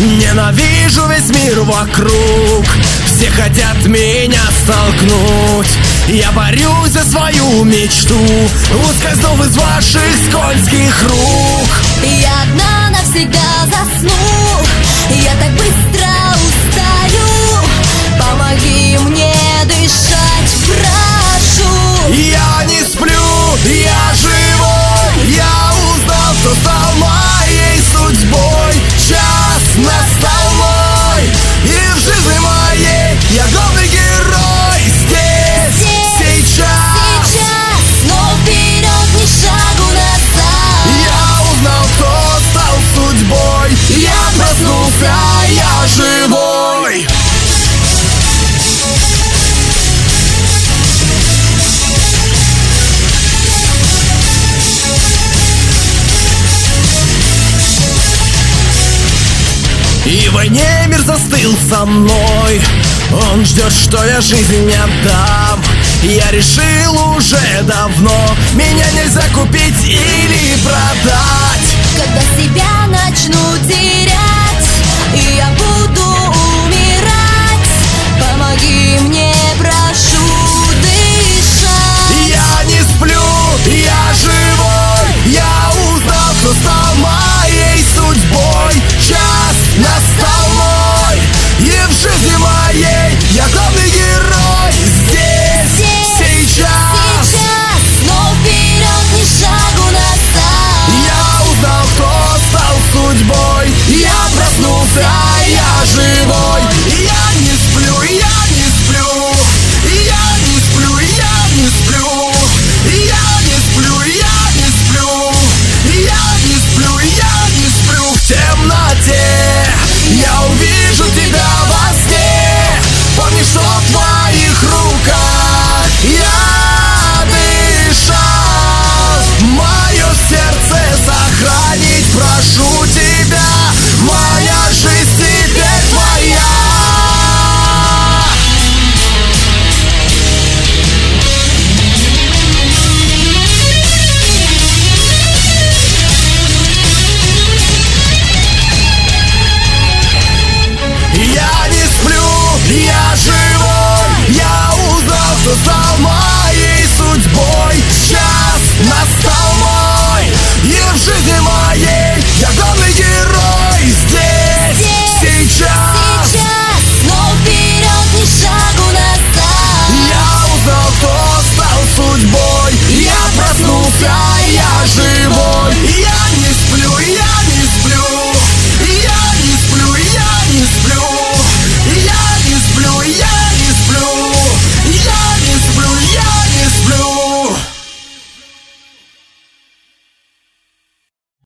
Ненавижу весь мир вокруг, все хотят меня столкнуть. Я борюсь за свою мечту, ускользнув из ваших скользких рук. Я одна навсегда засну, я так быстро устаю. Помоги мне дышать, прошу. Я не сплю, я живой. Я узнал, кто стал моей судьбой. Час настал мой, и в жизни моей я главный герой. Здесь, сейчас, но вперед, ни шагу назад. я узнал, кто стал судьбой. Я проснулся, я живой. И в войне мир застыл со мной. Он ждет, что я жизнь не отдам. Я решил уже давно, меня нельзя